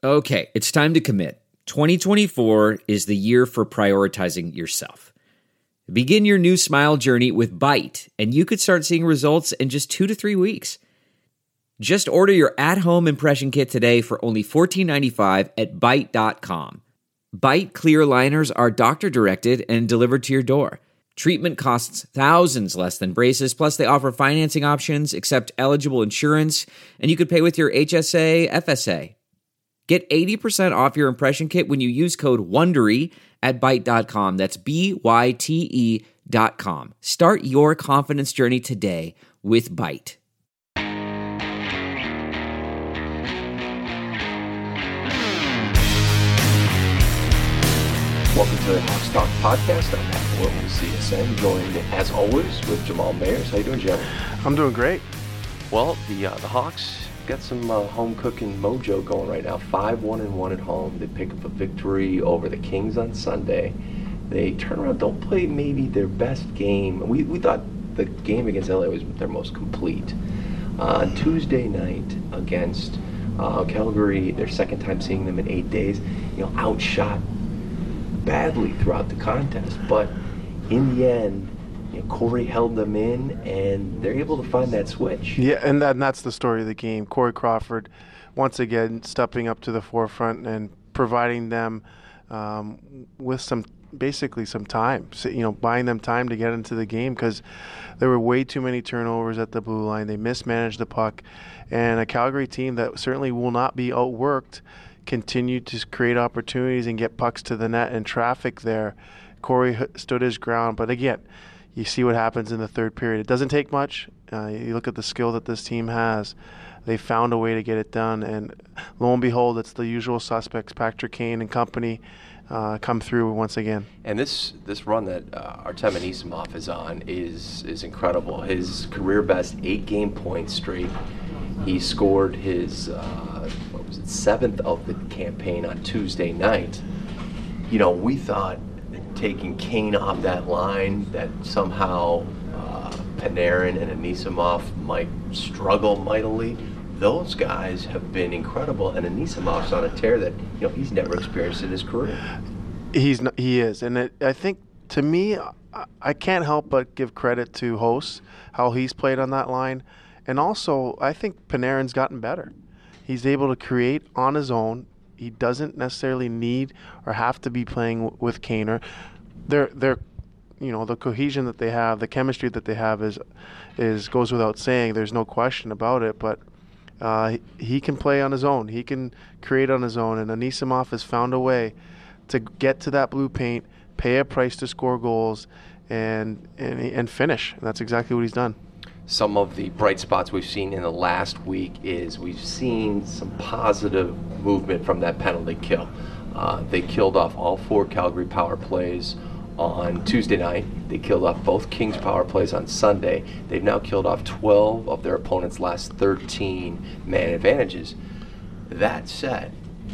Okay, it's time to commit. 2024 is the year for prioritizing yourself. Begin your new smile journey with Byte, and you could start seeing results in just 2 to 3 weeks. Just order your at-home impression kit today for only $14.95 at Byte.com. Byte clear liners are doctor-directed and delivered to your door. Treatment costs thousands less than braces, plus they offer financing options, accept eligible insurance, and you could pay with your HSA, FSA. Get 80% off your impression kit when you use code WONDERY at Byte.com. That's BYTE.com. Start your confidence journey today with Byte. Welcome to the Hawks Talk Podcast. I'm Matt Portland with CSN, joined as always with Jamal Mayers. How you doing, Jim? I'm doing great. Well, the Hawks got some home cooking mojo going right now. 5-1-1 at home. They pick up a victory over the Kings on Sunday. They turn around, don't play maybe their best game. We thought the game against LA was their most complete. On Tuesday night against Calgary, their second time seeing them in 8 days, outshot badly throughout the contest. But in the end, Corey held them in, and they're able to find that switch. Yeah, and that's the story of the game. Corey Crawford, once again, stepping up to the forefront and providing them with some time. So, buying them time to get into the game because there were way too many turnovers at the blue line. They mismanaged the puck, and a Calgary team that certainly will not be outworked continued to create opportunities and get pucks to the net and traffic there. Corey stood his ground, but again, you see what happens in the third period. It doesn't take much. You look at the skill that this team has. They found a way to get it done, and lo and behold, it's the usual suspects, Patrick Kane and company, come through once again. And this run that Artem Anisimov is on is incredible. His career best 8-game point streak. He scored his 7th of the campaign on Tuesday night. We thought taking Kane off that line, that somehow Panarin and Anisimov might struggle mightily. Those guys have been incredible, and Anisimov's on a tear that he's never experienced in his career. He is, and I think, to me, I can't help but give credit to Host, how he's played on that line, and also I think Panarin's gotten better. He's able to create on his own. He doesn't necessarily need or have to be playing with Kaner. They're the cohesion that they have, the chemistry that they have is goes without saying. There's no question about it. But he can play on his own. He can create on his own. And Anisimov has found a way to get to that blue paint, pay a price to score goals, and finish. And that's exactly what he's done. Some of the bright spots we've seen in the last week is we've seen some positive movement from that penalty kill. They killed off all 4 Calgary power plays on Tuesday night. They killed off both Kings power plays on Sunday. They've now killed off 12 of their opponent's last 13 man advantages. That said,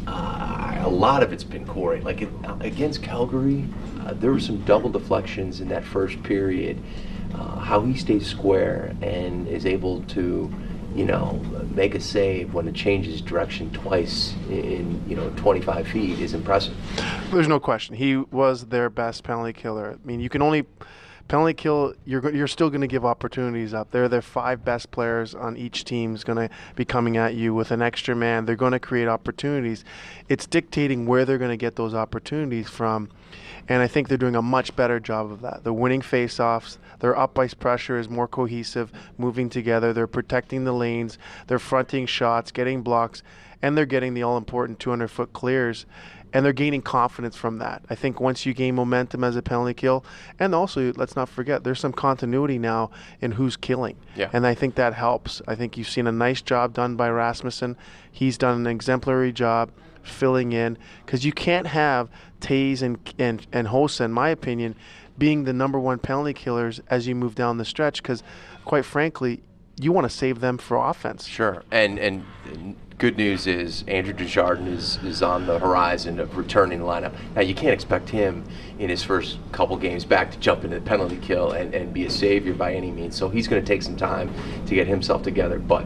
a lot of it's been Corey. Like against Calgary, there were some double deflections in that first period. How he stays square and is able to, make a save when it changes direction twice in 25 feet is impressive. There's no question. He was their best penalty killer. I mean, you can only penalty kill. You're still going to give opportunities up. They're their 5 best players on each team is going to be coming at you with an extra man. They're going to create opportunities. It's dictating where they're going to get those opportunities from. And I think they're doing a much better job of that. They're winning faceoffs. Their up-ice pressure is more cohesive, moving together. They're protecting the lanes. They're fronting shots, getting blocks, and they're getting the all-important 200-foot clears. And they're gaining confidence from that. I think once you gain momentum as a penalty kill, and also, let's not forget, there's some continuity now in who's killing. Yeah. And I think that helps. I think you've seen a nice job done by Rasmussen. He's done an exemplary job filling in, because you can't have Taves and Hossa, in my opinion, being the number 1 penalty killers as you move down the stretch, because quite frankly, you want to save them for offense. Sure. And good news is Andrew Desjardins is on the horizon of returning the lineup. Now, you can't expect him in his first couple games back to jump into the penalty kill and be a savior by any means. So he's going to take some time to get himself together. But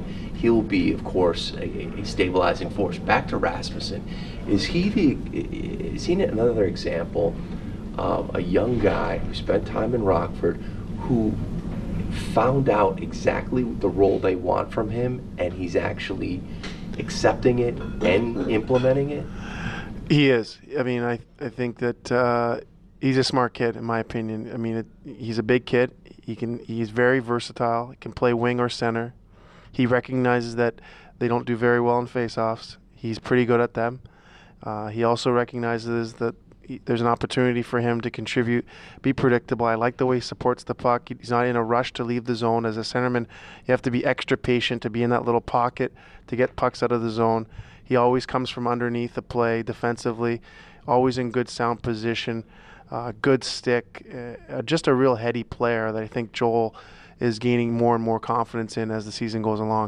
he'll be, of course, a stabilizing force. Back to Rasmussen, is he another example of a young guy who spent time in Rockford, who found out exactly the role they want from him, and he's actually accepting it and implementing it? He is. I mean, I think that he's a smart kid, in my opinion. I mean, he's a big kid. He's very versatile. He can play wing or center. He recognizes that they don't do very well in face-offs. He's pretty good at them. He also recognizes that there's an opportunity for him to contribute, be predictable. I like the way he supports the puck. He's not in a rush to leave the zone. As a centerman, you have to be extra patient to be in that little pocket to get pucks out of the zone. He always comes from underneath the play defensively, always in good sound position, good stick, just a real heady player that I think Joel is gaining more and more confidence in as the season goes along.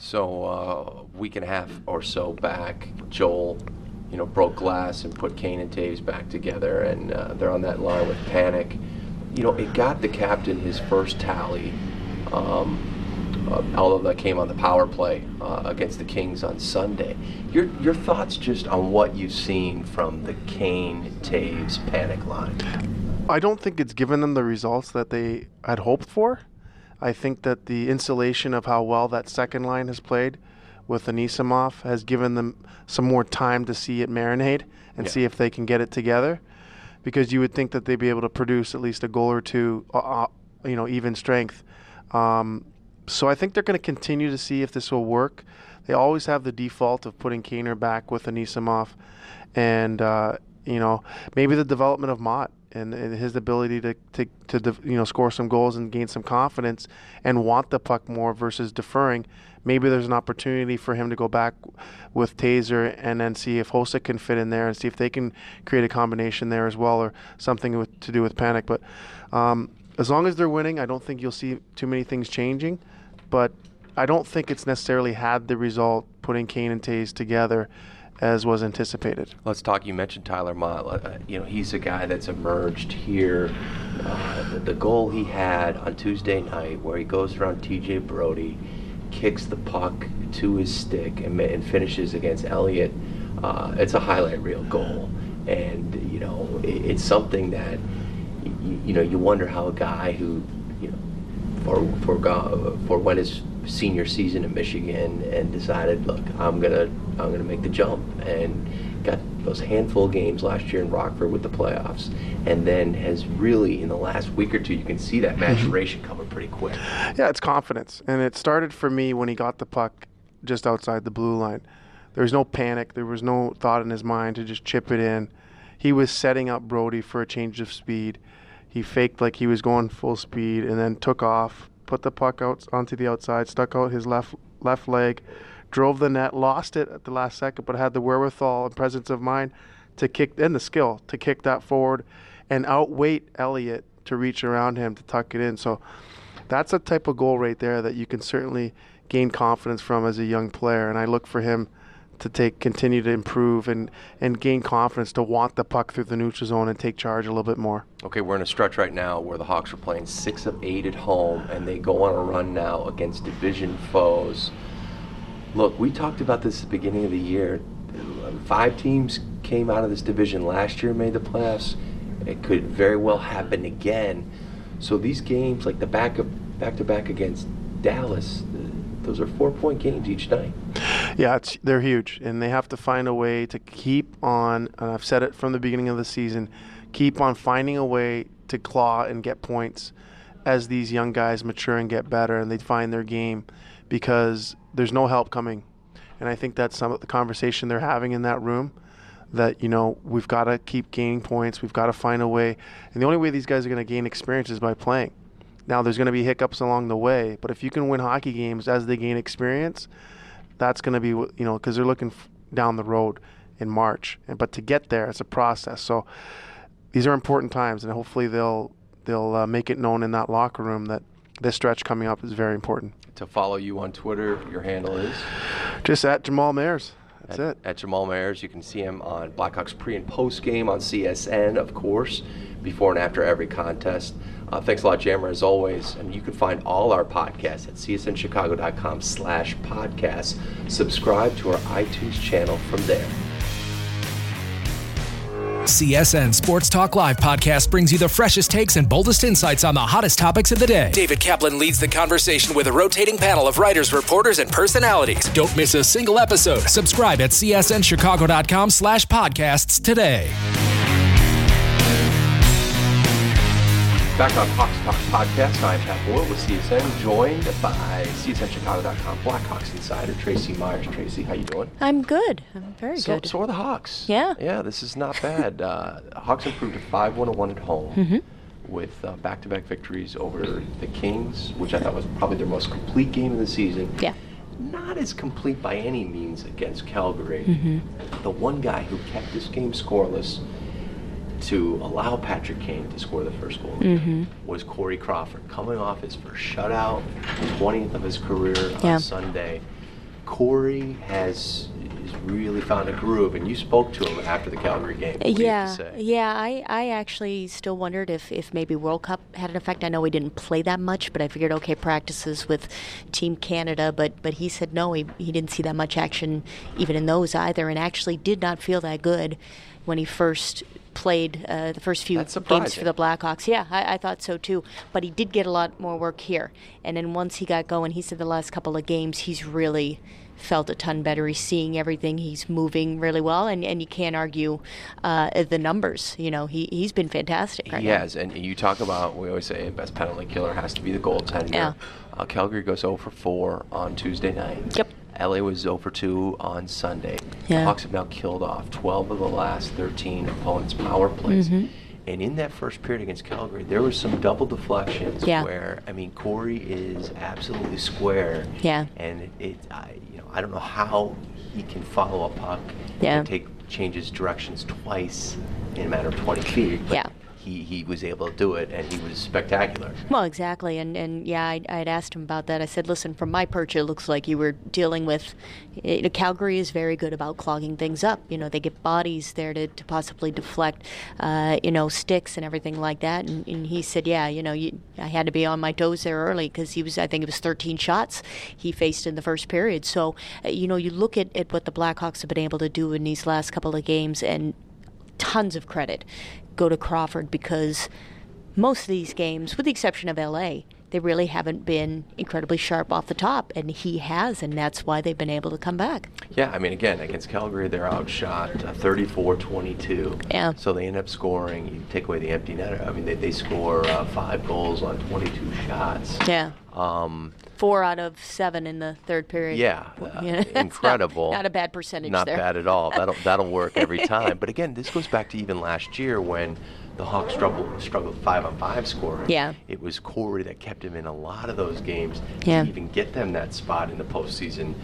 So a week and a half or so back, Joel broke glass and put Kane and Toews back together, and they're on that line with Panic. It got the captain his first tally, although that came on the power play against the Kings on Sunday. Your thoughts just on what you've seen from the Kane, Toews, Panic line? I don't think it's given them the results that they had hoped for. I think that the insulation of how well that second line has played with Anisimov has given them some more time to see it marinate and see if they can get it together, because you would think that they'd be able to produce at least a goal or two, even strength. So I think they're going to continue to see if this will work. They always have the default of putting Kaner back with Anisimov, and maybe the development of Mott and his ability to score some goals and gain some confidence and want the puck more versus deferring. Maybe there's an opportunity for him to go back with Taser and then see if Hossa can fit in there and see if they can create a combination there as well, or something to do with Panic. But as long as they're winning, I don't think you'll see too many things changing. But I don't think it's necessarily had the result putting Kane and Toews together as was anticipated. Let's talk. You mentioned Tyler Mott. He's a guy that's emerged here. The goal he had on Tuesday night, where he goes around T.J. Brody, kicks the puck to his stick, and finishes against Elliott. It's a highlight reel goal, and it's something that you wonder how a guy who forwent his senior season in Michigan and decided, look, I'm gonna make the jump, and got those handful of games last year in Rockford with the playoffs, and then has really, in the last week or two, you can see that maturation coming pretty quick. Yeah, it's confidence, and it started for me when he got the puck just outside the blue line. There was no panic. There was no thought in his mind to just chip it in. He was setting up Brody for a change of speed. He faked like he was going full speed and then took off, put the puck out onto the outside, stuck out his left leg, drove the net, lost it at the last second, but had the wherewithal and presence of mind to kick, and the skill to kick that forward and outweight Elliott to reach around him to tuck it in. So that's a type of goal right there that you can certainly gain confidence from as a young player, and I look for him to continue to improve and gain confidence to want the puck through the neutral zone and take charge a little bit more. Okay, we're in a stretch right now where the Hawks are playing 6 of 8 at home, and they go on a run now against division foes. Look, we talked about this at the beginning of the year. 5 teams came out of this division last year and made the playoffs. It could very well happen again. So these games, like the back-to-back against Dallas, those are 4-point games each night. Yeah, they're huge, and they have to find a way to keep on, and I've said it from the beginning of the season, keep on finding a way to claw and get points as these young guys mature and get better and they find their game, because there's no help coming. And I think that's some of the conversation they're having in that room, that, we've got to keep gaining points, we've got to find a way. And the only way these guys are going to gain experience is by playing. Now, there's going to be hiccups along the way, but if you can win hockey games as they gain experience, that's going to be, because they're looking down the road in March. But to get there, it's a process. So these are important times, and hopefully they'll make it known in that locker room that this stretch coming up is very important. To follow you on Twitter, your handle is? Just at Jamal Mayers. That's it. At Jamal Mayers. You can see him on Blackhawks pre and post game on CSN, of course, before and after every contest. Thanks a lot, Jammer, as always. And you can find all our podcasts at csnchicago.com/podcast. Subscribe to our iTunes channel from there. CSN Sports Talk Live podcast brings you the freshest takes and boldest insights on the hottest topics of the day. David Kaplan leads the conversation with a rotating panel of writers, reporters, and personalities. Don't miss a single episode. Subscribe at csnchicago.com/podcasts today. Back on Hawks Talk Podcast, I'm Pat Boyle with CSN, joined by CSNChicago.com Blackhawks insider Tracy Myers. Tracy, how you doing? I'm good. I'm very good. So are the Hawks. Yeah. Yeah, this is not bad. Hawks improved to 5-1-1 at home with back-to-back victories over the Kings, which I thought was probably their most complete game of the season. Yeah. Not as complete by any means against Calgary. The one guy who kept this game scoreless to allow Patrick Kane to score the first goal was Corey Crawford, coming off his first shutout, 20th of his career on Sunday. Corey has really found a groove, and you spoke to him after the Calgary game. What do you have to say? I actually still wondered if maybe World Cup had an effect. I know we didn't play that much, but I figured, okay, practices with Team Canada, but he said no, he didn't see that much action even in those either, and actually did not feel that good when he first played the first few games for the Blackhawks. Yeah, I thought so too. But he did get a lot more work here. And then once he got going, he said the last couple of games he's really felt a ton better. He's seeing everything. He's moving really well. And you can't argue the numbers. You know, he's been fantastic right now. He has. And you talk about, we always say best penalty killer has to be the goaltender. Yeah. Calgary goes 0 for 4 on Tuesday night. Yep. LA was 0 for 2 on Sunday. Yeah. The Hawks have now killed off 12 of the last 13 opponents' power plays. And in that first period against Calgary, there was some double deflections where, I mean, Corey is absolutely square. Yeah. And I don't know how he can follow a puck and changes directions twice in a matter of 20 feet. But he was able to do it, and he was spectacular. Well, exactly, and I had asked him about that. I said, listen, from my perch, it looks like you were dealing with, Calgary is very good about clogging things up. You know, they get bodies there to possibly deflect, sticks and everything like that. And he said, I had to be on my toes there early because I think it was 13 shots he faced in the first period. So, you look at what the Blackhawks have been able to do in these last couple of games, and tons of credit go to Crawford, because most of these games, with the exception of LA, they really haven't been incredibly sharp off the top, and he has, and that's why they've been able to come back. Yeah, I mean, again, against Calgary, they're outshot 34-22. Yeah. So they end up scoring, you take away the empty netter, I mean, they score 5 goals on 22 shots. Yeah. 4 out of 7 in the third period. Yeah, incredible. Not a bad percentage Not there. Not bad at all. That'll work every time. But again, this goes back to even last year when the Hawks struggled 5-on-5 scoring. Yeah. It was Corey that kept him in a lot of those games to even get them that spot in the postseason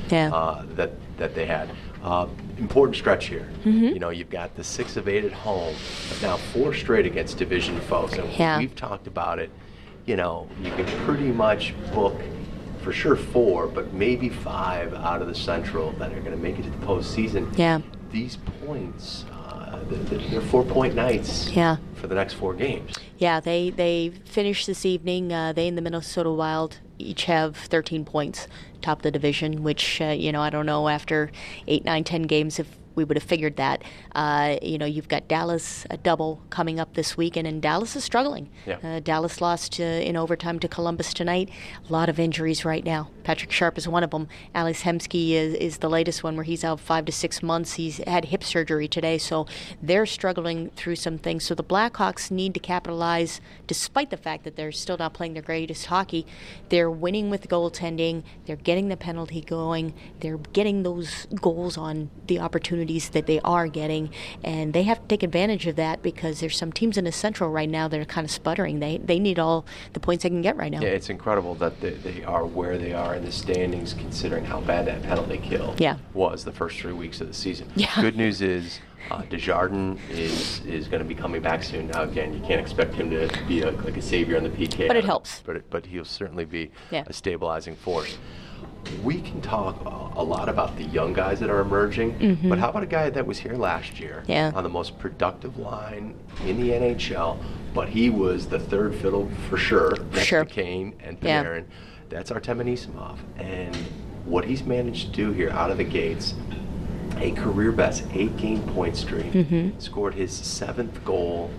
that they had. Important stretch here. You've got the 6 of 8 at home, but now 4 straight against division foes. And we've talked about it. You can pretty much book for sure 4, but maybe 5 out of the Central that are going to make it to the postseason. Yeah. These points, they're 4-point nights for the next 4 games. Yeah, they finished this evening. They and the Minnesota Wild each have 13 points, top of the division, which, I don't know, after 8, 9, 10 games, if we would have figured that. You've got Dallas, a double coming up this weekend, and Dallas is struggling. Yeah. Dallas lost in overtime to Columbus tonight. A lot of injuries right now. Patrick Sharp is one of them. Alex Hemsky is the latest one, where he's out 5 to 6 months. He's had hip surgery today, so they're struggling through some things. So the Blackhawks need to capitalize, despite the fact that they're still not playing their greatest hockey. They're winning with goaltending. They're getting the penalty going. They're getting those goals on the opportunities that they are getting, and they have to take advantage of that, because there's some teams in the Central right now that are kind of sputtering. They need all the points they can get right now. Yeah, it's incredible that they are where they are in the standings, considering how bad that penalty kill was the first 3 weeks of the season. Yeah. Good news is Desjardins is going to be coming back soon. Now, again, you can't expect him to be like a savior on the PK. But it helps. But he'll certainly be a stabilizing force. we can talk a lot about the young guys that are emerging, but how about a guy that was here last year on the most productive line in the NHL, but he was the third fiddle for sure next to Kane and Panarin. That's Artem Anisimov. And what he's managed to do here out of the gates, a career best 8-game point streak, scored his 7th goal,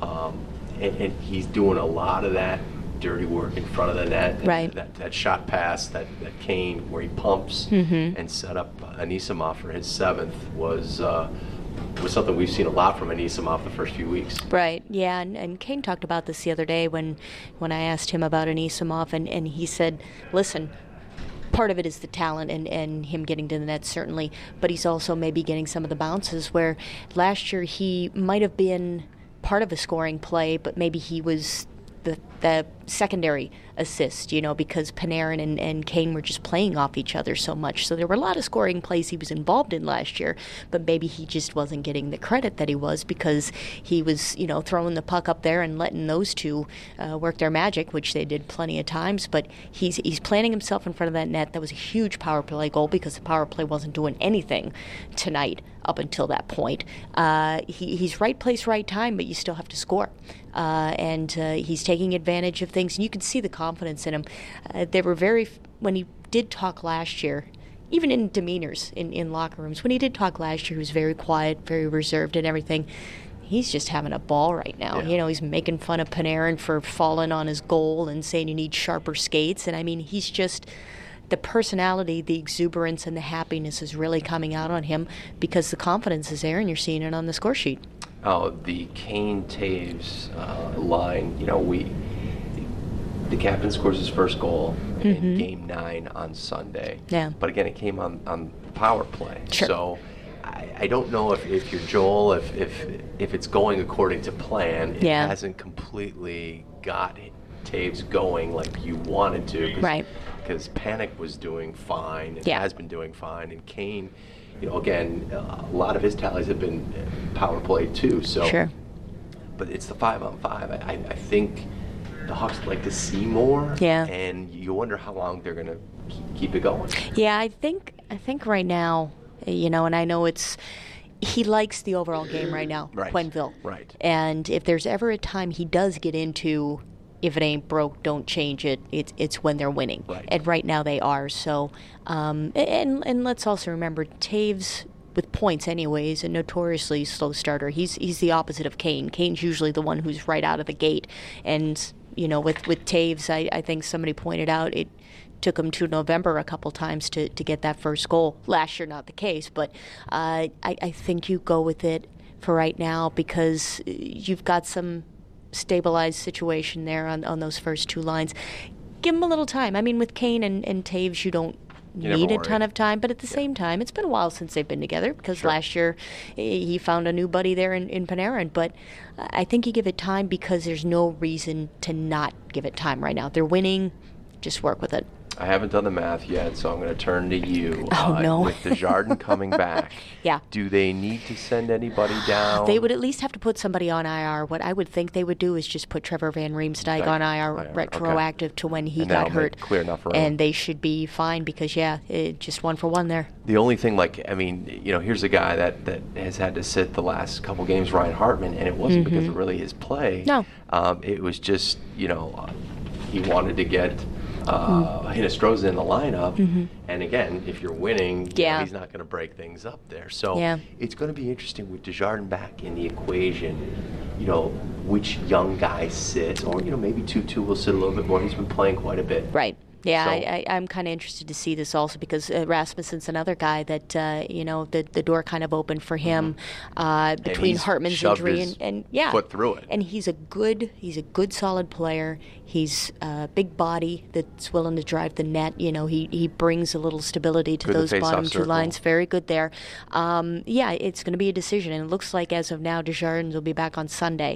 and he's doing a lot of that dirty work in front of the net. That shot pass, that Kane where he pumps and set up Anisimov for his 7th was something we've seen a lot from Anisimov the first few weeks. Right, yeah, and Kane talked about this the other day when I asked him about Anisimov, and he said, listen, part of it is the talent and him getting to the net, certainly, but he's also maybe getting some of the bounces where last year he might have been part of a scoring play, but maybe he was the secondary assist, because Panarin and Kane were just playing off each other so much. So there were a lot of scoring plays he was involved in last year, but maybe he just wasn't getting the credit that he was because he was, throwing the puck up there and letting those two work their magic, which they did plenty of times. But he's planting himself in front of that net. That was a huge power play goal because the power play wasn't doing anything tonight up until that point. He's right place, right time, but you still have to score. And he's taking advantage of things, and you can see the confidence in him. They were when he did talk last year, even in demeanors in locker rooms, when he did talk last year, he was very quiet, very reserved and everything. He's just having a ball right now. He's making fun of Panarin for falling on his goal and saying you need sharper skates. And I mean, he's just, the personality, the exuberance, and the happiness is really coming out on him because the confidence is there, and you're seeing it on the score sheet. Oh, the Kane-Taves line, the captain scores his first goal in Game 9 on Sunday. Yeah. But again, it came on power play. Sure. So I don't know if you're Joel, if it's going according to plan, it hasn't completely got Taves going like you wanted to. Right. Because Panic was doing fine and has been doing fine. And Kane, again, a lot of his tallies have been power play too. So, sure. But it's the 5-on-5. I think the Hawks would like to see more. Yeah. And you wonder how long they're going to keep it going. Yeah, I think right now, and I know he likes the overall game right now, Quenneville. Right. And if there's ever a time he does get into, if it ain't broke, don't change it, it's when they're winning. Right. And right now they are. So, and let's also remember, Taves, with points anyways, a notoriously slow starter. He's the opposite of Kane. Kane's usually the one who's right out of the gate. And, with Taves, I think somebody pointed out it took him to November a couple times to get that first goal. Last year, not the case, but I think you go with it for right now because you've got some stabilized situation there on those first two lines. Give him a little time. I mean, with Kane and Taves, you don't need a ton of time, but at the same time, it's been a while since they've been together because last year he found a new buddy there in Panarin. But I think you give it time because there's no reason to not give it time right now. They're winning. Just work with it. I haven't done the math yet, so I'm going to turn to you. Oh, no. With Desjardins coming back, yeah. Do they need to send anybody down? They would at least have to put somebody on IR. What I would think they would do is just put Trevor Van Riemsdyk on IR retroactive to when he got hurt. Clear enough room. And they should be fine because, just 1 for 1 there. The only thing, here's a guy that has had to sit the last couple games, Ryan Hartman, and it wasn't because of really his play. No. It was just, he wanted to get Hinostroza in the lineup, and again, if you're winning, he's not going to break things up there. So it's going to be interesting with Desjardins back in the equation. Which young guy sits, or maybe Tutu will sit a little bit more. He's been playing quite a bit. Right. Yeah, so, I'm kind of interested to see this also because Rasmussen's another guy that the door kind of opened for him between Hartman's injury and foot through it. And he's a good solid player. He's a big body that's willing to drive the net. He brings a little stability to those bottom two lines. Very good there. It's going to be a decision, and it looks like as of now Desjardins will be back on Sunday.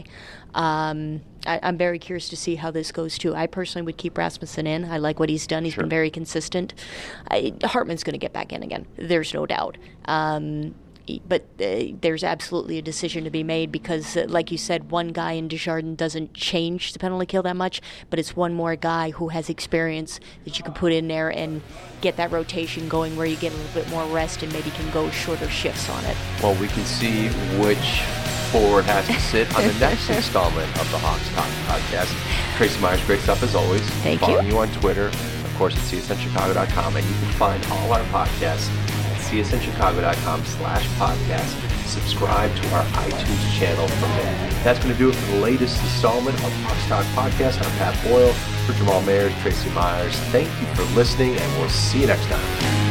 I'm very curious to see how this goes too. I personally would keep Rasmussen in. I like what he's done. He's been very consistent. Hartman's going to get back in again. There's no doubt. there's absolutely a decision to be made because, like you said, one guy in Desjardins doesn't change the penalty kill that much, but it's one more guy who has experience that you can put in there and get that rotation going where you get a little bit more rest and maybe can go shorter shifts on it. Well, we can see which forward has to sit on the next installment of the Hawks Talk podcast. Tracy Myers, great stuff as always. Thank you. Following you on Twitter, of course, at csnchicago.com, and you can find all our podcasts at csnchicago.com/podcast. Subscribe to our iTunes channel from there. That's going to do it for the latest installment of Hawks Talk podcast. I'm Pat Boyle. For Jamal Mayers, Tracy Myers, thank you for listening, and we'll see you next time.